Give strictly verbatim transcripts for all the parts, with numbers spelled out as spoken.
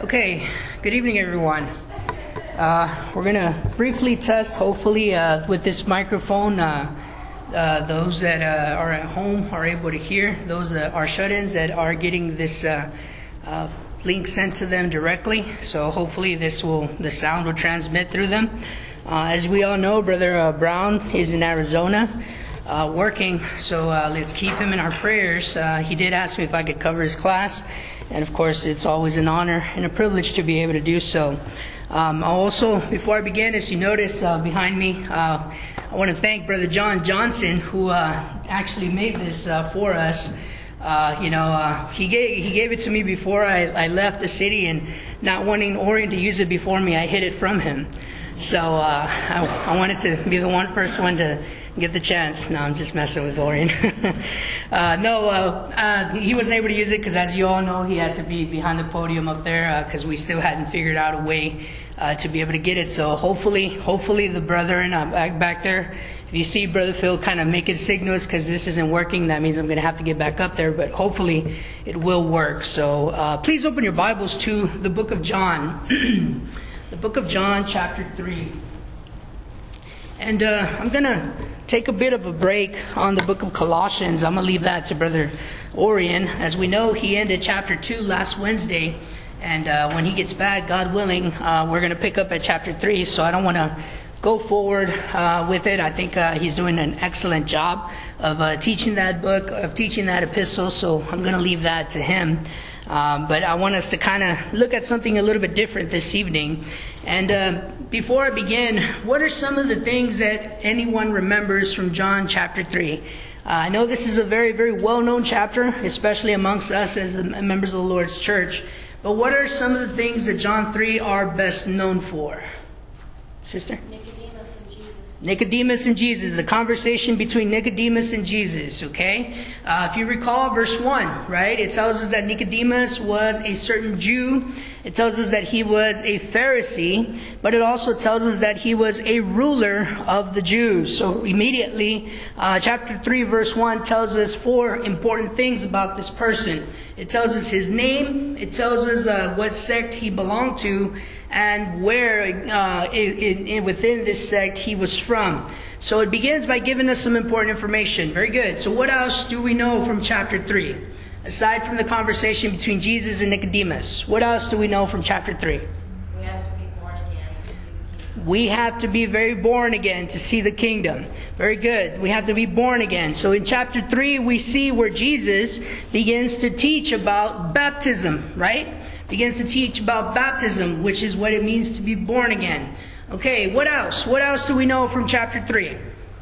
Okay, good evening everyone. Uh, we're going to briefly test, hopefully, uh, with this microphone. Uh, uh, those that uh, are at home are able to hear. Those that are shut-ins that are getting this uh, uh, link sent to them directly. So hopefully this will, the sound will transmit through them. Uh, as we all know, Brother uh, Brown is in Arizona uh, working, so uh, let's keep him in our prayers. Uh, he did ask me if I could cover his class. And of course, it's always an honor and a privilege to be able to do so. Um, also, before I begin, as you notice uh, behind me, uh, I want to thank Brother John Johnson, who uh, actually made this uh, for us. Uh, you know, uh, he gave he gave it to me before I, I left the city, and not wanting Orion to use it before me, I hid it from him. So uh, I, I wanted to be the one first one to get the chance. No, I'm just messing with Orion. uh, no, uh, uh, he wasn't able to use it because, as you all know, he had to be behind the podium up there because uh, we still hadn't figured out a way uh, to be able to get it. So hopefully, hopefully the brethren uh, back, back there, if you see Brother Phil kind of making signals because this isn't working, that means I'm going to have to get back up there. But hopefully it will work. So uh, please open your Bibles to the book of John. The book of John, chapter three. And uh, I'm going to take a bit of a break on the book of Colossians. I'm going to leave that to Brother Orion. As we know, he ended chapter two last Wednesday. And uh, when he gets back, God willing, uh, we're going to pick up at chapter three. So I don't want to go forward uh, with it. I think uh, he's doing an excellent job of uh, teaching that book, of teaching that epistle. So I'm going to leave that to him. Um, but I want us to kind of look at something a little bit different this evening. And uh, before I begin, what are some of the things that anyone remembers from John chapter three? Uh, I know this is a very, very well-known chapter, especially amongst us as the members of the Lord's church. But what are some of the things that John three are best known for? Sister? Nicodemus and Jesus. Nicodemus and Jesus, the conversation between Nicodemus and Jesus, okay? Uh, if you recall verse one, right? It tells us that Nicodemus was a certain Jew. It tells us that he was a Pharisee, but it also tells us that he was a ruler of the Jews. So immediately, uh, chapter three, verse one tells us four important things about this person. It tells us his name, it tells us uh, what sect he belonged to, and where uh, in, in, within this sect he was from. So it begins by giving us some important information. Very good. So what else do we know from chapter three? Aside from the conversation between Jesus and Nicodemus, what else do we know from chapter three? We have to be born again to see the kingdom. We have to be very born again to see the kingdom. Very good. We have to be born again. So in chapter three, we see where Jesus begins to teach about baptism, right? Begins to teach about baptism, which is what it means to be born again. Okay, what else? What else do we know from chapter three?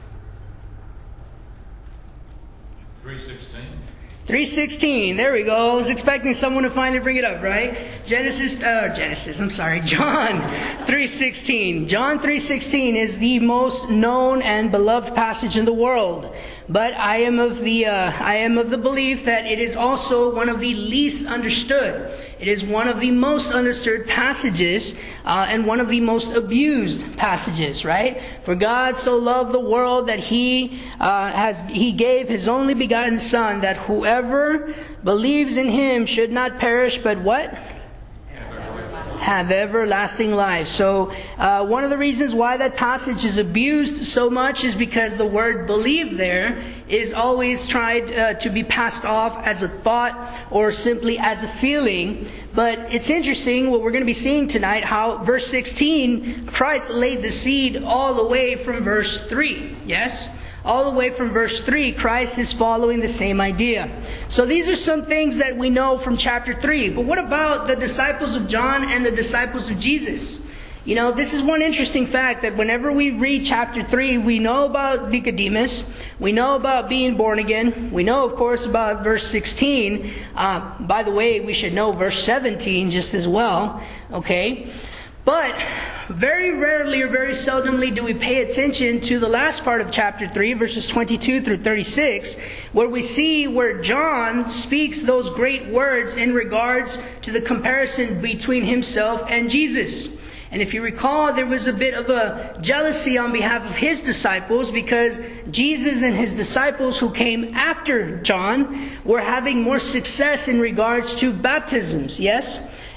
three sixteen. three sixteen, there we go. I was expecting someone to finally bring it up, right? Genesis, uh, Genesis, I'm sorry, John three sixteen. John three sixteen is the most known and beloved passage in the world. But I am of the uh, I am of the belief that it is also one of the least understood. It is one of the most understood passages uh, and one of the most abused passages, right? For God so loved the world that He uh, has He gave His only begotten Son, that whoever believes in Him should not perish, but what? Have everlasting life. So uh, one of the reasons why that passage is abused so much is because the word believe there is always tried uh, to be passed off as a thought or simply as a feeling. But it's interesting what we're going to be seeing tonight, how verse sixteen, Christ laid the seed all the way from verse three. Yes? All the way from verse three, Christ is following the same idea. So these are some things that we know from chapter three. But what about the disciples of John and the disciples of Jesus? You know, this is one interesting fact, that whenever we read chapter three, we know about Nicodemus. We know about being born again. We know, of course, about verse sixteen. Uh, by the way, we should know verse seventeen just as well. Okay? But very rarely or very seldomly do we pay attention to the last part of chapter three, verses twenty-two through thirty-six, where we see where John speaks those great words in regards to the comparison between himself and Jesus. And if you recall, there was a bit of a jealousy on behalf of his disciples because Jesus and his disciples who came after John were having more success in regards to baptisms, yes?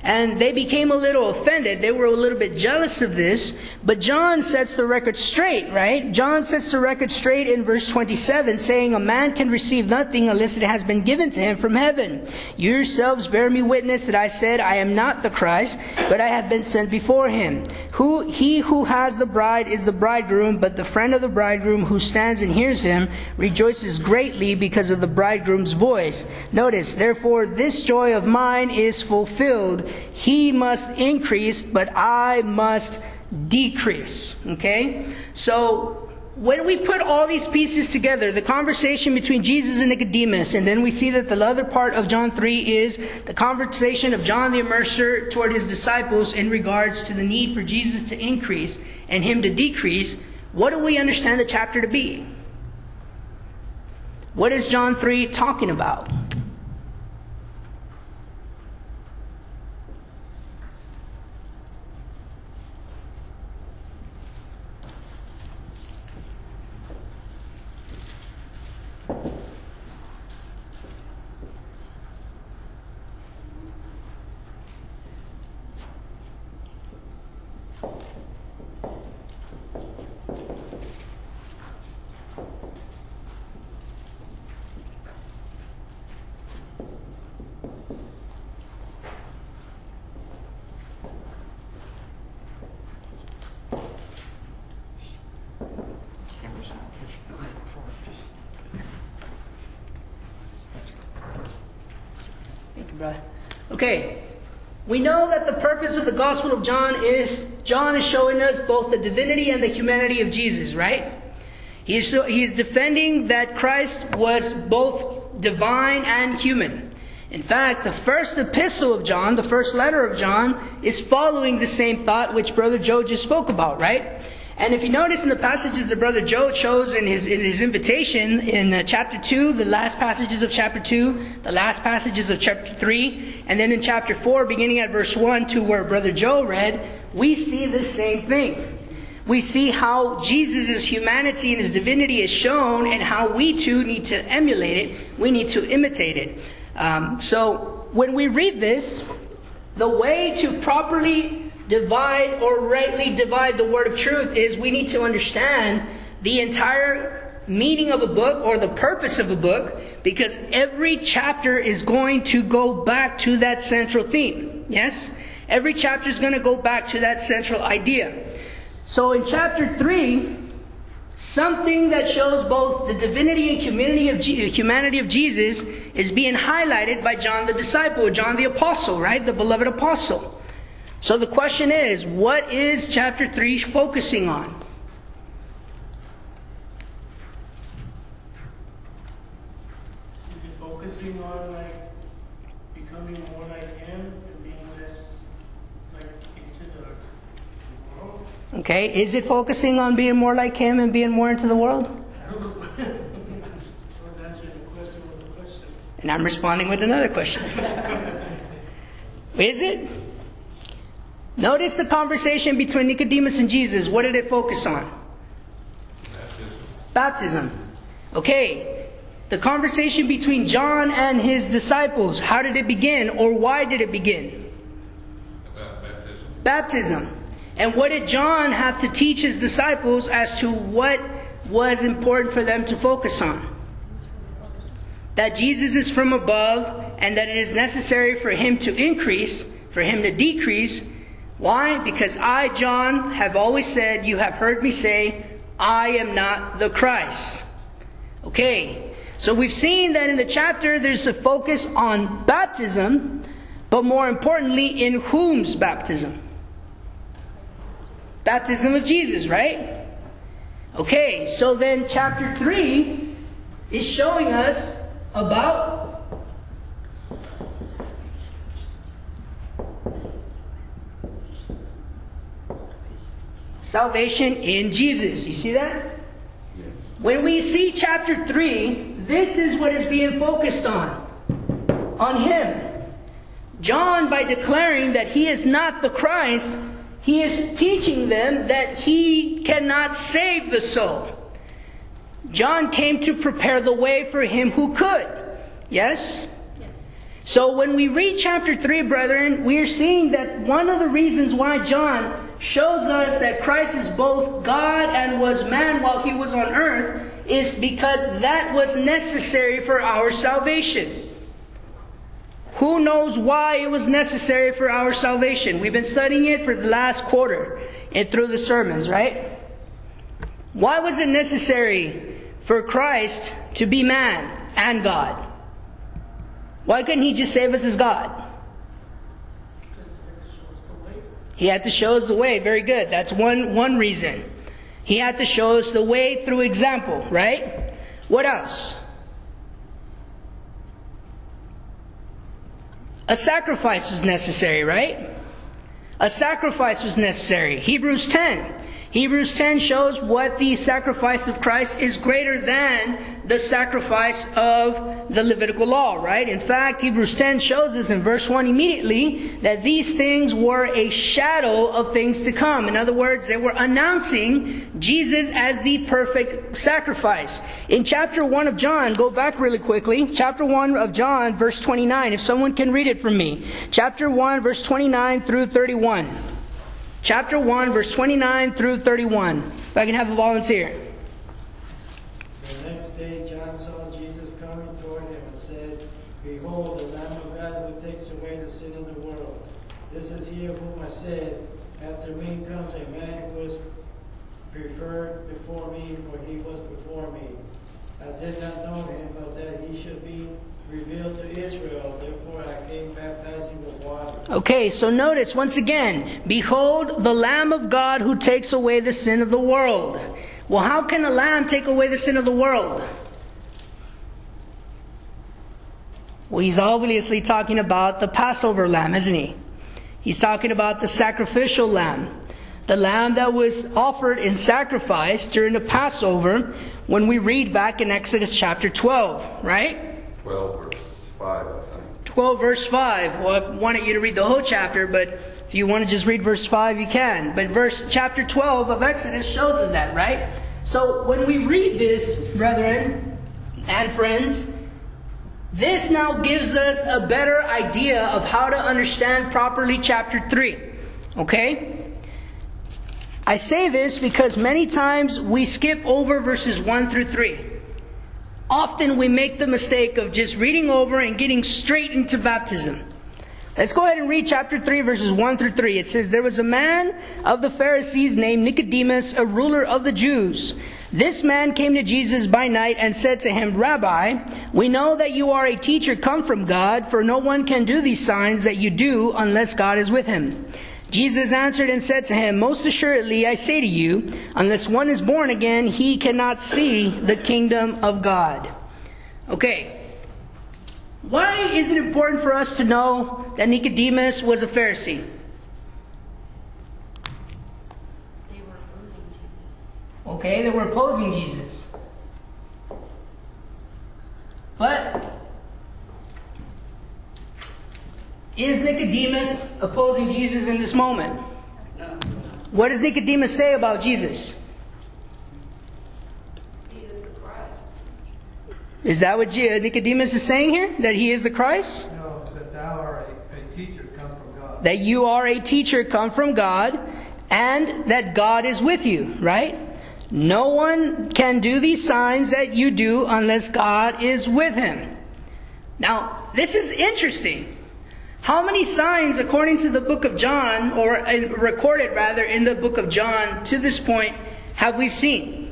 And they became a little offended. They were a little bit jealous of this. But John sets the record straight, right? John sets the record straight in verse twenty-seven, saying, "A man can receive nothing unless it has been given to him from heaven. You yourselves bear me witness that I said, I am not the Christ, but I have been sent before him. Who he who has the bride is the bridegroom, but the friend of the bridegroom who stands and hears him rejoices greatly because of the bridegroom's voice. Notice, therefore, this joy of mine is fulfilled. He must increase, but I must decrease." Okay? So, when we put all these pieces together, the conversation between Jesus and Nicodemus, and then we see that the other part of John three is the conversation of John the Immerser toward his disciples in regards to the need for Jesus to increase and him to decrease, what do we understand the chapter to be? What is John three talking about? Okay, we know that the purpose of the Gospel of John is, John is showing us both the divinity and the humanity of Jesus, right? He is, he is defending that Christ was both divine and human. In fact, the first epistle of John, the first letter of John, is following the same thought which Brother Joe just spoke about, right? And if you notice in the passages that Brother Joe chose in his in his invitation, in uh, chapter two, the last passages of chapter two, the last passages of chapter three, and then in chapter four, beginning at verse one to where Brother Joe read, we see the same thing. We see how Jesus' humanity and his divinity is shown, and how we too need to emulate it. We need to imitate it. Um, so when we read this, the way to properly divide or rightly divide the word of truth is we need to understand the entire meaning of a book or the purpose of a book, because every chapter is going to go back to that central theme. Yes? Every chapter is going to go back to that central idea. So in chapter three, something that shows both the divinity and humanity of, Je- humanity of Jesus is being highlighted by John the disciple, John the apostle, right? The beloved apostle. So the question is, what is chapter three focusing on? Is it focusing on like becoming more like him and being less like into the world? Okay, is it focusing on being more like him and being more into the world? I don't know. I was answering the question with a question. And I'm responding with another question. Is it? Notice the conversation between Nicodemus and Jesus. What did it focus on? Baptism. Baptism. Okay. The conversation between John and his disciples. How did it begin, or why did it begin? About baptism. Baptism. And what did John have to teach his disciples as to what was important for them to focus on? That Jesus is from above, and that it is necessary for him to increase, for him to decrease. Why? Because I, John, have always said, you have heard me say, I am not the Christ. Okay, so we've seen that in the chapter there's a focus on baptism, but more importantly, in whom's baptism? Baptism of Jesus, right? Okay, so then chapter three is showing us about salvation in Jesus. You see that? Yes. When we see chapter three, this is what is being focused on. On him. John, by declaring that he is not the Christ, he is teaching them that he cannot save the soul. John came to prepare the way for him who could. Yes? Yes. So when we read chapter three, brethren, we are seeing that one of the reasons why John shows us that Christ is both God and was man while he was on earth is because that was necessary for our salvation. Who knows why it was necessary for our salvation? We've been studying it for the last quarter and through the sermons, right? Why was it necessary for Christ to be man and God? Why couldn't he just save us as God? He had to show us the way. Very good. That's one, one reason. He had to show us the way through example, right? What else? A sacrifice was necessary, right? A sacrifice was necessary. Hebrews ten. Hebrews ten shows what the sacrifice of Christ is greater than the sacrifice of the Levitical law, right? In fact, Hebrews ten shows us in verse one immediately that these things were a shadow of things to come. In other words, they were announcing Jesus as the perfect sacrifice. In chapter one of John, go back really quickly. Chapter one of John, verse twenty-nine. If someone can read it for me. Chapter one, verse twenty-nine through thirty-one. Chapter one, verse twenty-nine through thirty-one. If I can have a volunteer. The next day John saw Jesus coming toward him and said, Behold, the Lamb of God who takes away the sin of the world. This is he of whom I said, After me comes a man who is preferred before me, for he was before me. I did not know him, but that he should be revealed to Israel. Therefore I came baptizing with water. Okay, so notice once again, behold the Lamb of God who takes away the sin of the world. Well, how can a lamb take away the sin of the world? Well, he's obviously talking about the Passover lamb, isn't he? He's talking about the sacrificial lamb. The lamb that was offered in sacrifice during the Passover when we read back in Exodus chapter twelve, right? twelve verse five, I think. twelve verse five. Well, I wanted you to read the whole chapter, but if you want to just read verse five, you can. But verse chapter twelve of Exodus shows us that, right? So when we read this, brethren and friends, this now gives us a better idea of how to understand properly chapter three. Okay? I say this because many times we skip over verses one through three. Often we make the mistake of just reading over and getting straight into baptism. Let's go ahead and read chapter three, verses one through three. It says, There was a man of the Pharisees named Nicodemus, a ruler of the Jews. This man came to Jesus by night and said to him, Rabbi, we know that you are a teacher come from God, for no one can do these signs that you do unless God is with him. Jesus answered and said to him, Most assuredly I say to you, unless one is born again, he cannot see the kingdom of God. Okay. Why is it important for us to know that Nicodemus was a Pharisee? They were opposing Jesus. Okay, they were opposing Jesus. But is Nicodemus opposing Jesus in this moment? No. What does Nicodemus say about Jesus? He is the Christ. Is that what Nicodemus is saying here? That he is the Christ? No, that thou art a, a teacher come from God. That you are a teacher come from God, and that God is with you, right? No one can do these signs that you do unless God is with him. Now, this is interesting. How many signs, according to the book of John, or uh, recorded rather in the book of John to this point, have we seen?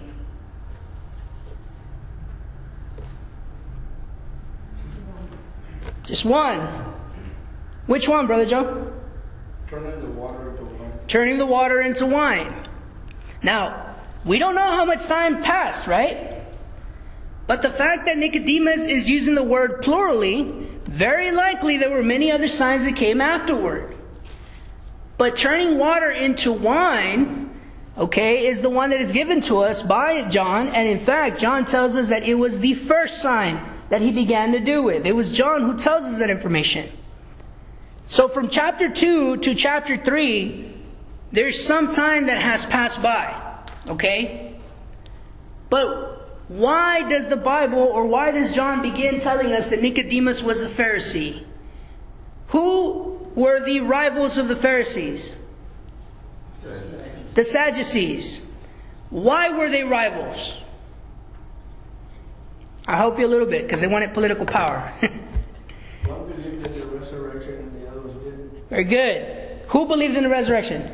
Just one. Which one, Brother Joe? Turning the water into wine. Turning the water into wine. Now, we don't know how much time passed, right? But the fact that Nicodemus is using the word plurally, very likely there were many other signs that came afterward. But turning water into wine, okay, is the one that is given to us by John. And in fact, John tells us that it was the first sign that he began to do with. It was John who tells us that information. So from chapter two to chapter three, there's some time that has passed by. Okay? But why does the Bible, or why does John begin telling us that Nicodemus was a Pharisee? Who were the rivals of the Pharisees? The Sadducees. Why were they rivals? I'll help you a little bit because they wanted political power. One believed in the resurrection and the others didn't. Very good. Who believed in the resurrection?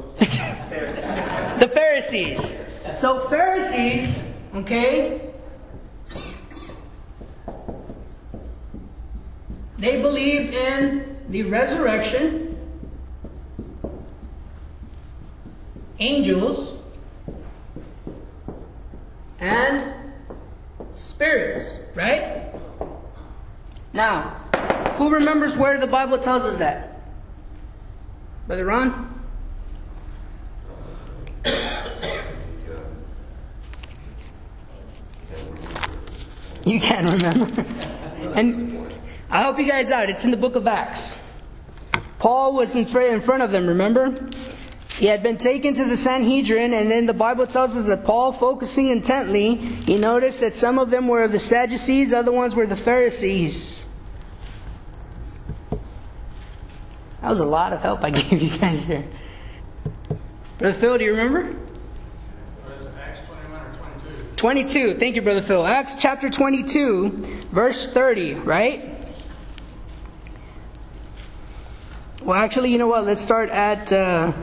The Pharisees. So Pharisees, okay, they believed in the resurrection, angels, and spirits, right? Now, who remembers where the Bible tells us that? Brother Ron? You can't remember. And I help you guys out. It's in the book of Acts. Paul was in front of them, remember? He had been taken to the Sanhedrin, and then the Bible tells us that Paul, focusing intently, he noticed that some of them were the Sadducees, other ones were the Pharisees. That was a lot of help I gave you guys here. Brother Phil, do you remember? Acts twenty-one or twenty-two? twenty-two. Thank you, Brother Phil. Acts chapter twenty-two, verse thirty, right? Well, actually, you know what? Let's start at... Uh,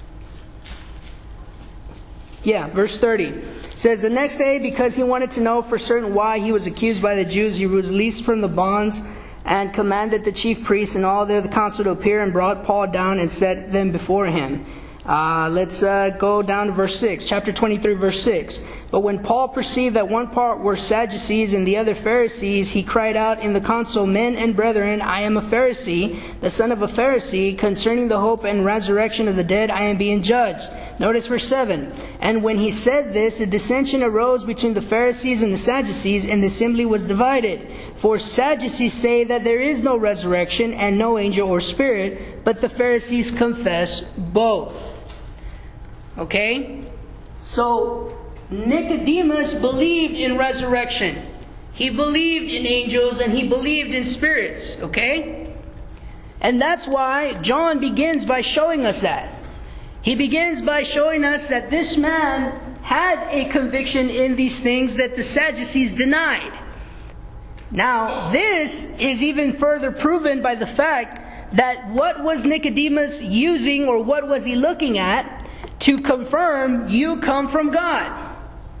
Yeah, verse thirty. It says, the next day, because he wanted to know for certain why he was accused by the Jews, he was released from the bonds and commanded the chief priests and all the council to appear and brought Paul down and set them before him. Uh, let's uh, go down to verse six, chapter twenty-three, verse six. But when Paul perceived that one part were Sadducees and the other Pharisees, he cried out in the council, men and brethren, I am a Pharisee, the son of a Pharisee. Concerning the hope and resurrection of the dead, I am being judged. Notice verse seven. And when he said this, a dissension arose between the Pharisees and the Sadducees, and the assembly was divided. For Sadducees say that there is no resurrection and no angel or spirit, but the Pharisees confess both. Okay? So, Nicodemus believed in resurrection. He believed in angels and he believed in spirits. Okay? And that's why John begins by showing us that. He begins by showing us that this man had a conviction in these things that the Sadducees denied. Now, this is even further proven by the fact that what was Nicodemus using, or what was he looking at to confirm you come from God?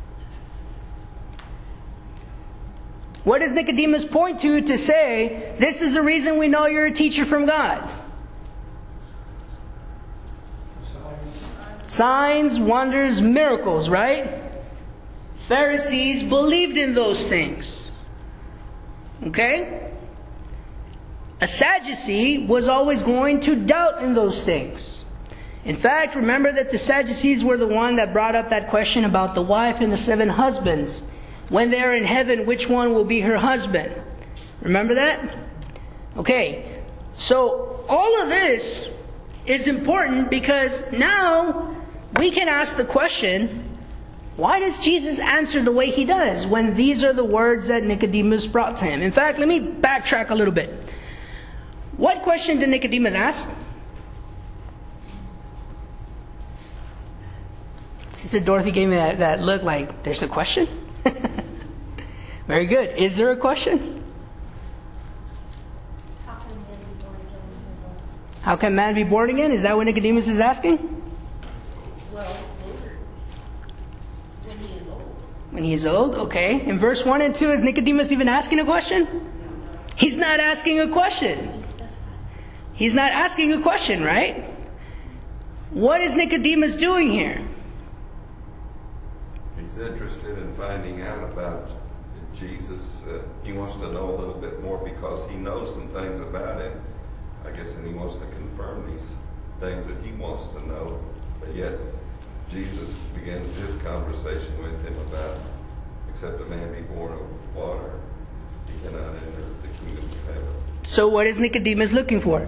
What does Nicodemus point to to say, this is the reason we know you're a teacher from God? Signs, wonders, miracles, right? Pharisees believed in those things. Okay? A Sadducee was always going to doubt in those things. In fact, remember that the Sadducees were the one that brought up that question about the wife and the seven husbands. When they are in heaven, which one will be her husband? Remember that? Okay. So, all of this is important because now we can ask the question, why does Jesus answer the way He does when these are the words that Nicodemus brought to Him? In fact, let me backtrack a little bit. What question did Nicodemus ask? Sister Dorothy gave me that, that look like, there's a question? Very good. Is there a question? How can man be born again when he is old? How can man be born again? Is that what Nicodemus is asking? Well, later. When he is old. When he is old? Okay. In verse one and two, is Nicodemus even asking a question? He's not asking a question. He's not asking a question, right? What is Nicodemus doing here? He's interested in finding out about Jesus. Uh, he wants to know a little bit more because he knows some things about him. I guess, and he wants to confirm these things that he wants to know. But yet, Jesus begins his conversation with him about, except a man be born of water, he cannot enter the kingdom of heaven. So what is Nicodemus looking for?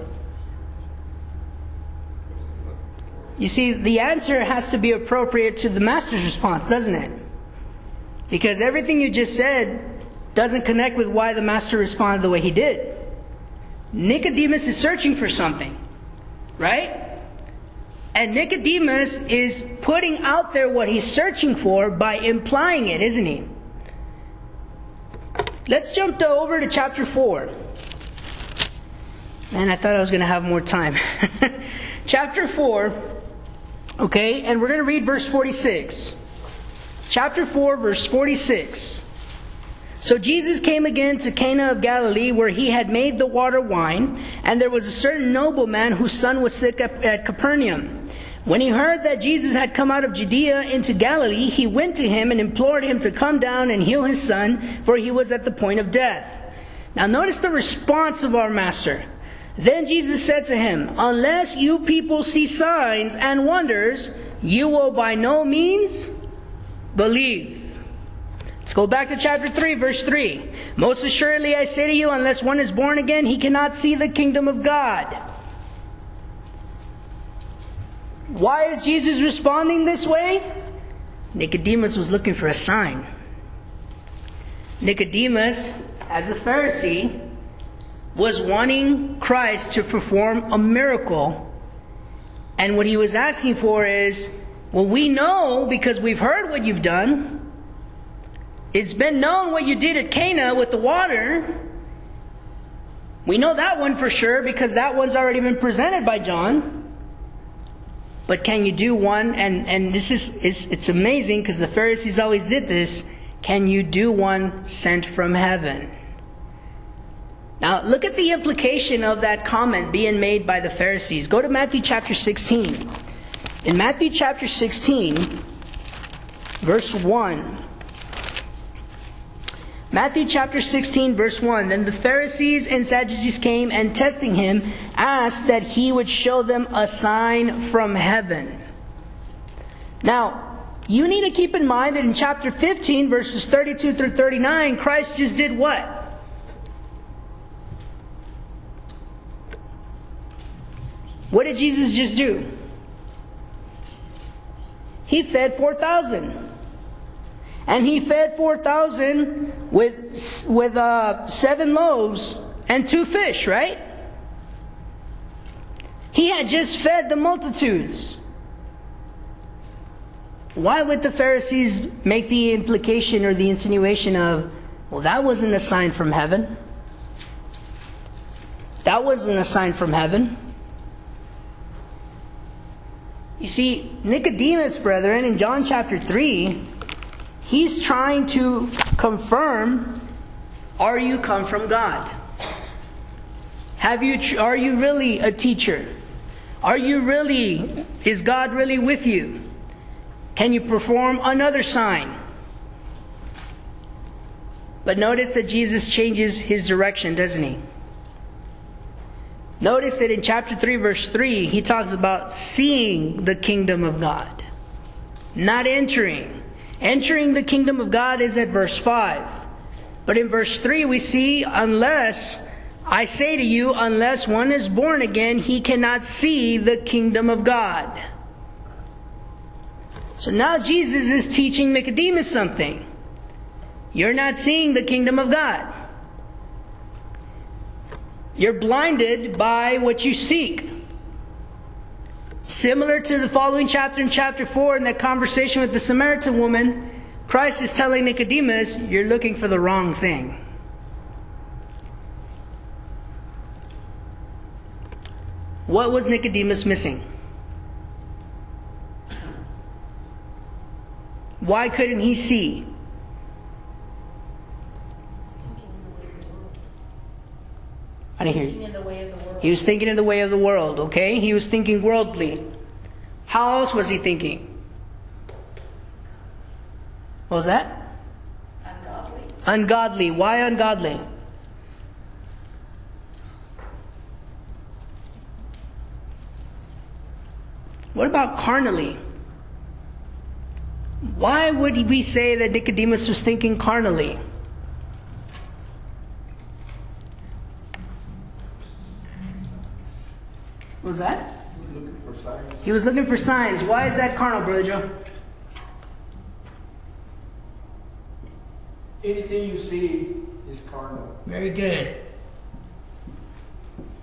You see, the answer has to be appropriate to the master's response, doesn't it? Because everything you just said doesn't connect with why the master responded the way he did. Nicodemus is searching for something, right? And Nicodemus is putting out there what he's searching for by implying it, isn't he? Let's jump to over to chapter four. Man, I thought I was going to have more time. Chapter four, okay, and we're going to read verse forty-six. Chapter four, verse forty-six. So Jesus came again to Cana of Galilee, where he had made the water wine, and there was a certain nobleman whose son was sick at Capernaum. When he heard that Jesus had come out of Judea into Galilee, he went to him and implored him to come down and heal his son, for he was at the point of death. Now notice the response of our master. Then Jesus said to him, unless you people see signs and wonders, you will by no means believe. Let's go back to chapter three, verse three. Most assuredly I say to you, unless one is born again, he cannot see the kingdom of God. Why is Jesus responding this way? Nicodemus was looking for a sign. Nicodemus, as a Pharisee, was wanting Christ to perform a miracle. And what he was asking for is, well, we know because we've heard what you've done. It's been known what you did at Cana with the water. We know that one for sure because that one's already been presented by John. But can you do one? And, and this is it's, it's amazing because the Pharisees always did this. Can you do one sent from heaven? Now, look at the implication of that comment being made by the Pharisees. Go to Matthew chapter sixteen. In Matthew chapter sixteen, verse one. Matthew chapter sixteen, verse one. Then the Pharisees and Sadducees came and testing him, asked that he would show them a sign from heaven. Now, you need to keep in mind that in chapter fifteen, verses thirty-two through thirty-nine, Christ just did what? What did Jesus just do? He fed four thousand. And he fed four thousand with, with uh, seven loaves and two fish, right? He had just fed the multitudes. Why would the Pharisees make the implication or the insinuation of, well, that wasn't a sign from heaven? That wasn't a sign from heaven. You see, Nicodemus, brethren, in John chapter three, he's trying to confirm, are you come from God? Have you, are you really a teacher? Are you really, is God really with you? Can you perform another sign? But notice that Jesus changes his direction, doesn't he? Notice that in chapter three, verse three, he talks about seeing the kingdom of God, not entering. Entering the kingdom of God is at verse five. But in verse three we see, unless, I say to you, unless one is born again, he cannot see the kingdom of God. So now Jesus is teaching Nicodemus something. You're not seeing the kingdom of God. You're blinded by what you seek. Similar to the following chapter in chapter four, in that conversation with the Samaritan woman, Christ is telling Nicodemus, you're looking for the wrong thing. What was Nicodemus missing? Why couldn't he see? I didn't hear you. In the way of the world. He was thinking in the way of the world, okay? He was thinking worldly. How else was he thinking? What was that? Ungodly. Ungodly. Why ungodly? What about carnally? Why would we say that Nicodemus was thinking carnally? What was that? Looking for signs. He was looking for signs. Why is that carnal, Brother Joe? Anything you see is carnal. Very good.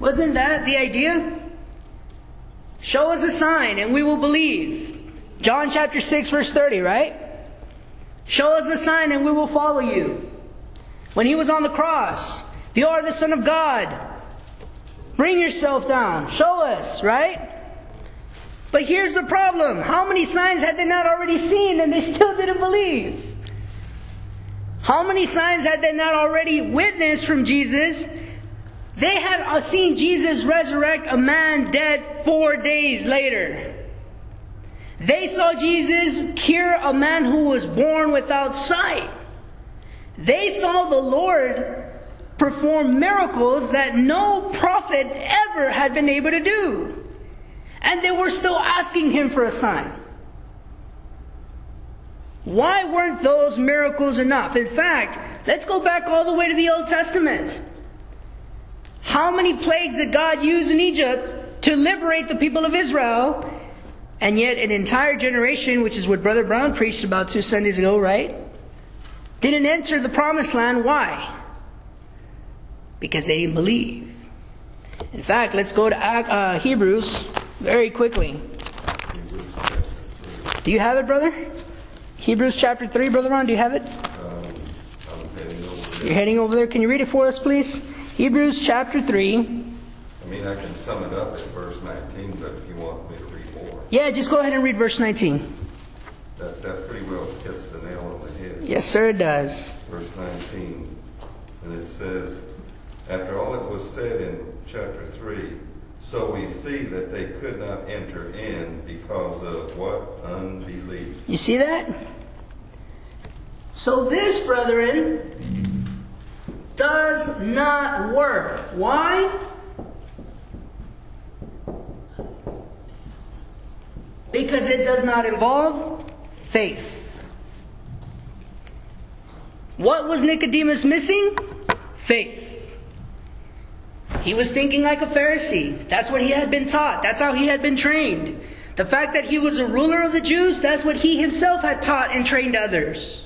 Wasn't that the idea? Show us a sign and we will believe. John chapter six verse thirty, right? Show us a sign and we will follow you. When He was on the cross, if you are the Son of God, bring yourself down. Show us, right? But here's the problem. How many signs had they not already seen and they still didn't believe? How many signs had they not already witnessed from Jesus? They had seen Jesus resurrect a man dead four days later. They saw Jesus cure a man who was born without sight. They saw the Lord perform miracles that no prophet ever had been able to do. And they were still asking Him for a sign. Why weren't those miracles enough? In fact, let's go back all the way to the Old Testament. How many plagues did God use in Egypt to liberate the people of Israel? And yet an entire generation, which is what Brother Brown preached about two Sundays ago, right? Didn't enter the promised land. Why? Because they didn't believe. In fact, let's go to uh, Hebrews very quickly. Do you have it, brother? Hebrews chapter three, Brother Ron, do you have it? Um, I'm heading over there. You're heading over there. Can you read it for us, please? Hebrews chapter three. I mean, I can sum it up at verse nineteen, but if you want me to read more, Yeah, just go ahead and read verse nineteen. that, that pretty well hits the nail on the head. Yes, sir, it does. Verse nineteen, and it says, after all that was said in chapter three, so we see that they could not enter in because of what? Unbelief. You see that? So this, brethren, does not work. Why? Because it does not involve faith. What was Nicodemus missing? Faith. He was thinking like a Pharisee. That's what he had been taught. That's how he had been trained. The fact that he was a ruler of the Jews, that's what he himself had taught and trained others.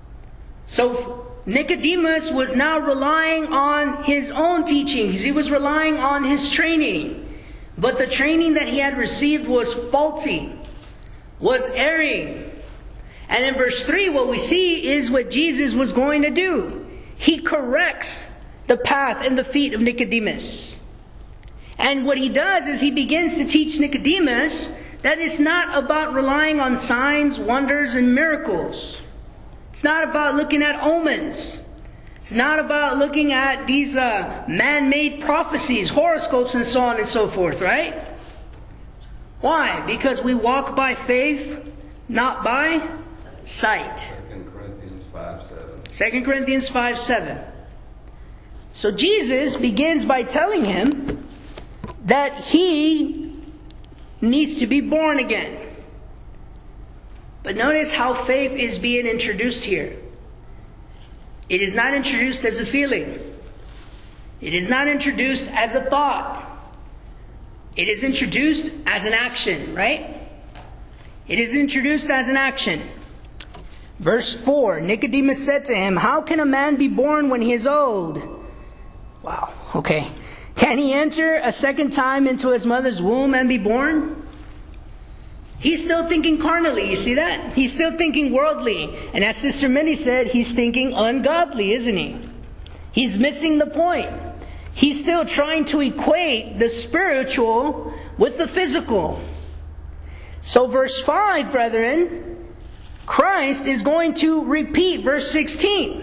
So Nicodemus was now relying on his own teachings. He was relying on his training. But the training that he had received was faulty, was erring. And in verse three, what we see is what Jesus was going to do. He corrects the path and the feet of Nicodemus. And what he does is he begins to teach Nicodemus that it's not about relying on signs, wonders, and miracles. It's not about looking at omens. It's not about looking at these uh, man-made prophecies, horoscopes, and so on and so forth, right? Why? Because we walk by faith, not by sight. Second Corinthians five seven. Second Corinthians five seven. So Jesus begins by telling him that he needs to be born again. But notice how faith is being introduced here. It is not introduced as a feeling. It is not introduced as a thought. It is introduced as an action, right? It is introduced as an action. Verse four, Nicodemus said to him, how can a man be born when he is old? Wow, okay. Can he enter a second time into his mother's womb and be born? He's still thinking carnally, you see that? He's still thinking worldly. And as Sister Minnie said, he's thinking ungodly, isn't he? He's missing the point. He's still trying to equate the spiritual with the physical. So verse five, brethren, Christ is going to repeat verse sixteen.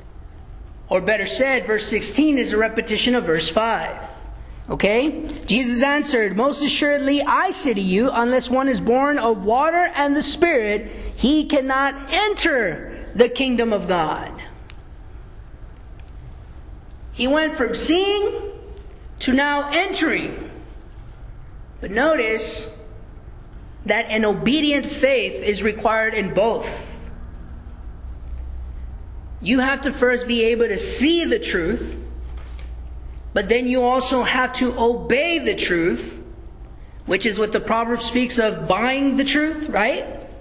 Or better said, verse sixteen is a repetition of verse five. Okay? Jesus answered, most assuredly I say to you, unless one is born of water and the Spirit, he cannot enter the kingdom of God. He went from seeing to now entering. But notice that an obedient faith is required in both. You have to first be able to see the truth, but then you also have to obey the truth, which is what the proverb speaks of, buying the truth, right?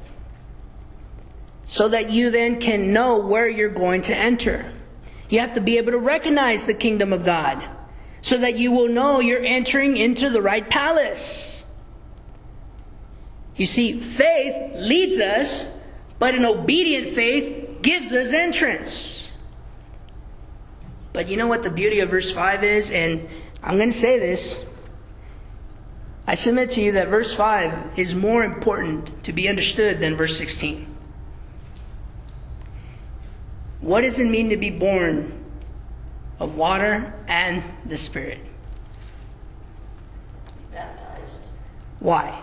So that you then can know where you're going to enter. You have to be able to recognize the kingdom of God, so that you will know you're entering into the right palace. You see, faith leads us, but an obedient faith gives us entrance. But you know what the beauty of verse five is? And I'm going to say this. I submit to you that verse five is more important to be understood than verse sixteen. What does it mean to be born of water and the Spirit? Baptized. Why?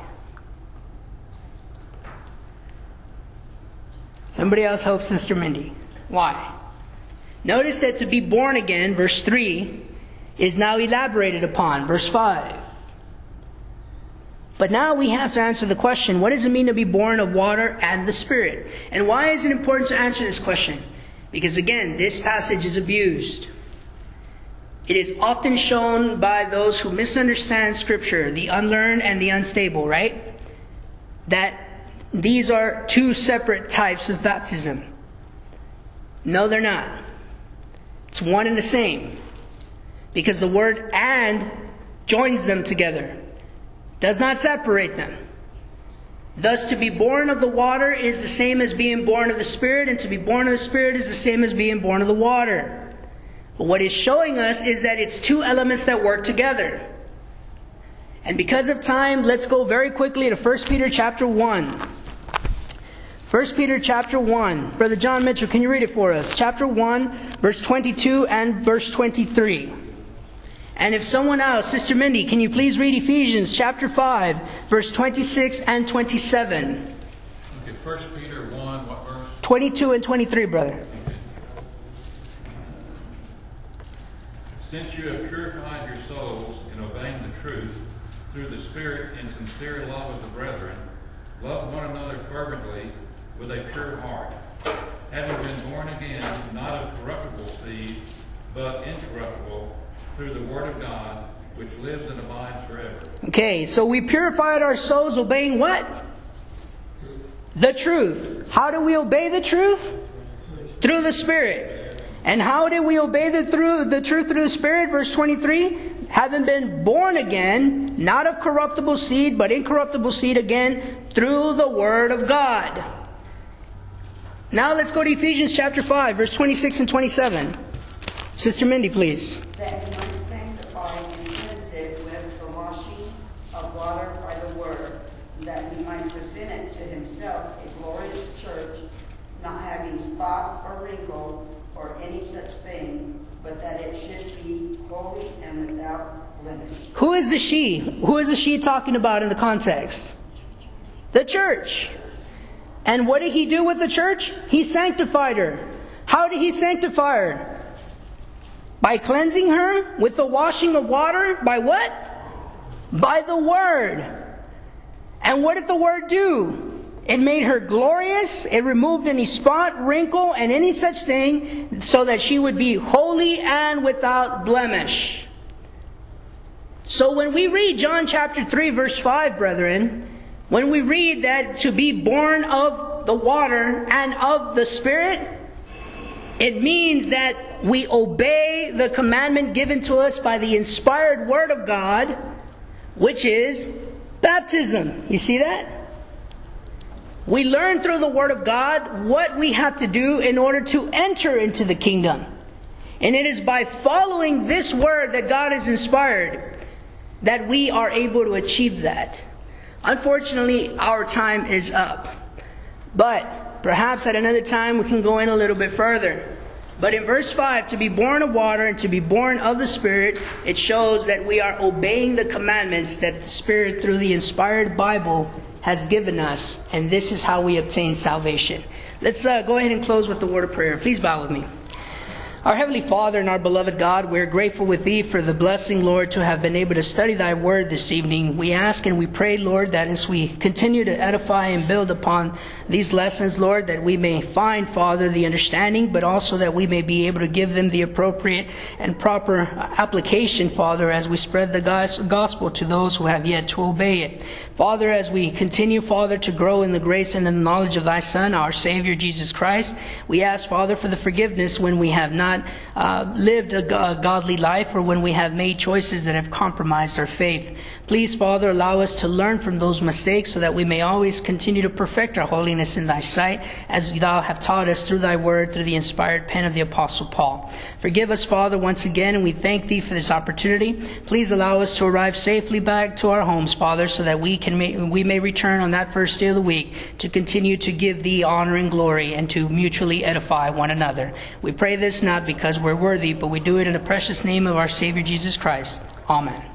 Somebody else help Sister Mindy. Why? Notice that to be born again, verse three, is now elaborated upon, verse five. But now we have to answer the question, what does it mean to be born of water and the Spirit? And why is it important to answer this question? Because again, this passage is abused. It is often shown by those who misunderstand Scripture, the unlearned and the unstable, right? That these are two separate types of baptism. No, they're not. It's one and the same. Because the word "and" joins them together. Does not separate them. Thus, to be born of the water is the same as being born of the Spirit, and to be born of the Spirit is the same as being born of the water. But what it's showing us is that it's two elements that work together. And because of time, let's go very quickly to First Peter chapter one. First Peter chapter one. Brother John Mitchell, can you read it for us? Chapter one, verse twenty-two and verse twenty-three. And if someone else, Sister Mindy, can you please read Ephesians chapter five, verse twenty-six and twenty-seven? Okay, First Peter one, what verse? twenty-two and twenty-three, brother. Since you have purified your souls in obeying the truth through the Spirit in sincere love of the brethren, love one another fervently with a pure heart, having been born again, not of corruptible seed, but incorruptible, through the Word of God, which lives and abides forever. Okay, so we purified our souls obeying what? The truth. How do we obey the truth? Through the Spirit. And how did we obey the, through, the truth through the Spirit? Verse twenty-three. Having been born again, not of corruptible seed, but incorruptible seed again, through the Word of God. Now let's go to Ephesians chapter five, verse twenty-six and twenty-seven. Sister Mindy, please. That he might sanctify and cleanse it with the washing of water by the word, that he might present it to himself a glorious church, not having spot or wrinkle or any such thing, but that it should be holy and without blemish. Who is the she? Who is the she talking about in the context? The church. And what did he do with the church? He sanctified her. How did he sanctify her? By cleansing her with the washing of water. By what? By the Word. And what did the Word do? It made her glorious. It removed any spot, wrinkle, and any such thing, so that she would be holy and without blemish. So when we read John chapter three, verse five, brethren, when we read that to be born of the water and of the Spirit, it means that we obey the commandment given to us by the inspired Word of God, which is baptism. You see that? We learn through the Word of God what we have to do in order to enter into the kingdom. And it is by following this Word that God has inspired that we are able to achieve that. Unfortunately, our time is up. But perhaps at another time we can go in a little bit further. But in verse five, to be born of water and to be born of the Spirit, it shows that we are obeying the commandments that the Spirit, through the inspired Bible, has given us. And this is how we obtain salvation. Let's uh, go ahead and close with the word of prayer. Please bow with me. Our Heavenly Father and our beloved God, we are grateful with Thee for the blessing, Lord, to have been able to study Thy Word this evening. We ask and we pray, Lord, that as we continue to edify and build upon these lessons, Lord, that we may find, Father, the understanding, but also that we may be able to give them the appropriate and proper application, Father, as we spread the gospel to those who have yet to obey it. Father, as we continue, Father, to grow in the grace and in the knowledge of Thy Son, our Savior, Jesus Christ, we ask, Father, for the forgiveness when we have not not uh, lived a, go- a godly life, or when we have made choices that have compromised our faith. Please, Father, allow us to learn from those mistakes so that we may always continue to perfect our holiness in thy sight, as thou have taught us through thy word, through the inspired pen of the Apostle Paul. Forgive us, Father, once again, and we thank thee for this opportunity. Please allow us to arrive safely back to our homes, Father, so that we can may, we may return on that first day of the week to continue to give thee honor and glory and to mutually edify one another. We pray this not because we're worthy, but we do it in the precious name of our Savior Jesus Christ. Amen.